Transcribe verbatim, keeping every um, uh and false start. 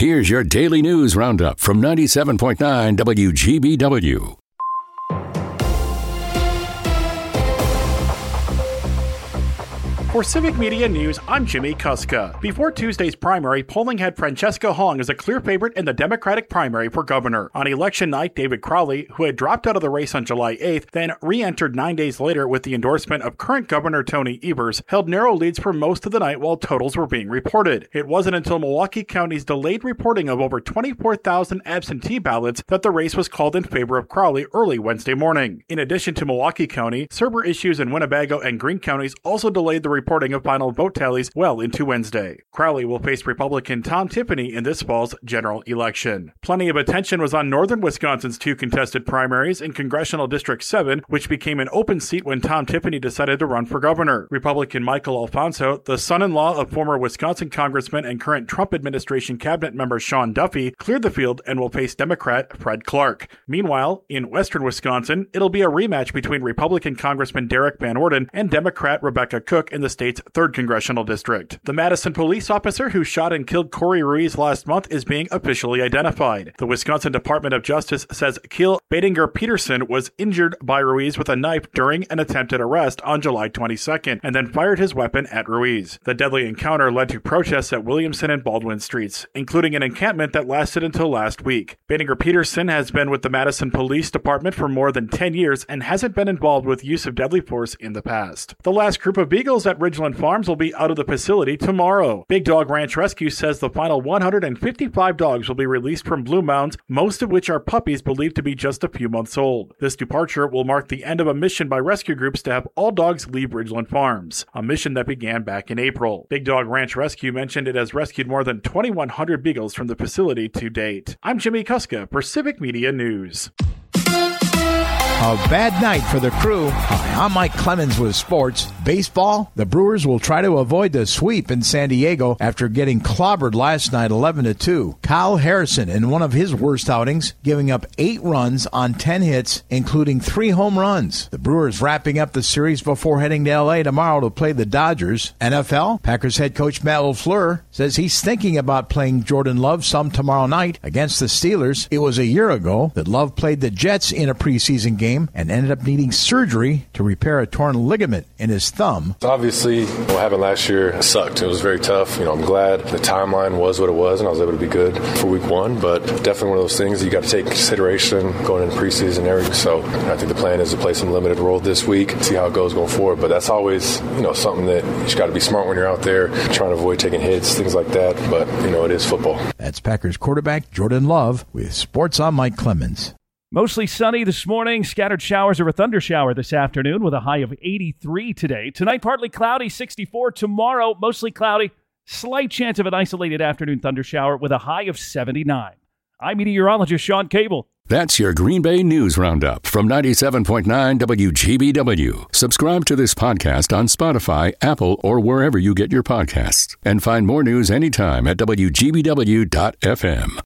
Here's your daily news roundup from ninety-seven point nine W G B W. For Civic Media News, I'm Jimmy Kuska. Before Tuesday's primary, polling had Francesca Hong as a clear favorite in the Democratic primary for governor. On election night, David Crowley, who had dropped out of the race on July eighth, then re-entered nine days later with the endorsement of current Governor Tony Evers, held narrow leads for most of the night while totals were being reported. It wasn't until Milwaukee County's delayed reporting of over twenty-four thousand absentee ballots that the race was called in favor of Crowley early Wednesday morning. In addition to Milwaukee County, Cerber issues in Winnebago and Greene counties also delayed the reporting of final vote tallies well into Wednesday. Crowley will face Republican Tom Tiffany in this fall's general election. Plenty of attention was on northern Wisconsin's two contested primaries in Congressional District seven, which became an open seat when Tom Tiffany decided to run for governor. Republican Michael Alfonso, the son-in-law of former Wisconsin Congressman and current Trump administration cabinet member Sean Duffy, cleared the field and will face Democrat Fred Clark. Meanwhile, in western Wisconsin, it'll be a rematch between Republican Congressman Derek Van Orden and Democrat Rebecca Cook in the state's third congressional district. The Madison police officer who shot and killed Corey Ruiz last month is being officially identified. The Wisconsin Department of Justice says Keel Bedinger Peterson was injured by Ruiz with a knife during an attempted arrest on July twenty-second and then fired his weapon at Ruiz. The deadly encounter led to protests at Williamson and Baldwin streets, including an encampment that lasted until last week. Bedinger Peterson has been with the Madison Police Department for more than ten years and hasn't been involved with use of deadly force in the past. The last group of beagles at Ridgeland Farms will be out of the facility tomorrow. Big Dog Ranch Rescue says the final one hundred fifty-five dogs will be released from Blue Mounds, most of which are puppies believed to be just a few months old. This departure will mark the end of a mission by rescue groups to have all dogs leave Ridgeland Farms, a mission that began back in April. Big Dog Ranch Rescue mentioned it has rescued more than twenty-one hundred beagles from the facility to date. I'm Jimmy Kuska for Civic Media News. A bad night for the crew. Hi, I'm Mike Clemens with sports. Baseball, the Brewers will try to avoid the sweep in San Diego after getting clobbered last night eleven to two. Kyle Harrison in one of his worst outings, giving up eight runs on ten hits, including three home runs. The Brewers wrapping up the series before heading to L A tomorrow to play the Dodgers. N F L, Packers head coach Matt LaFleur says he's thinking about playing Jordan Love some tomorrow night against the Steelers. It was a year ago that Love played the Jets in a preseason game and ended up needing surgery to repair a torn ligament in his thumb. Obviously, what happened last year sucked. It was very tough. You know, I'm glad the timeline was what it was, and I was able to be good for week one. But definitely one of those things you got to take into consideration going into preseason and everything. So I think the plan is to play some limited role this week, see how it goes going forward. But that's always, you know, something that you just got to be smart when you're out there, trying to avoid taking hits, things like that. But you know, it is football. That's Packers quarterback Jordan Love with Sports on Mike Clemens. Mostly sunny this morning, scattered showers or a thunder shower this afternoon with a high of eighty-three today. Tonight, partly cloudy, sixty-four. Tomorrow, mostly cloudy, slight chance of an isolated afternoon thunder shower with a high of seventy-nine. I'm meteorologist Sean Cable. That's your Green Bay News Roundup from ninety-seven point nine W G B W. Subscribe to this podcast on Spotify, Apple, or wherever you get your podcasts. And find more news anytime at W G B W dot F M.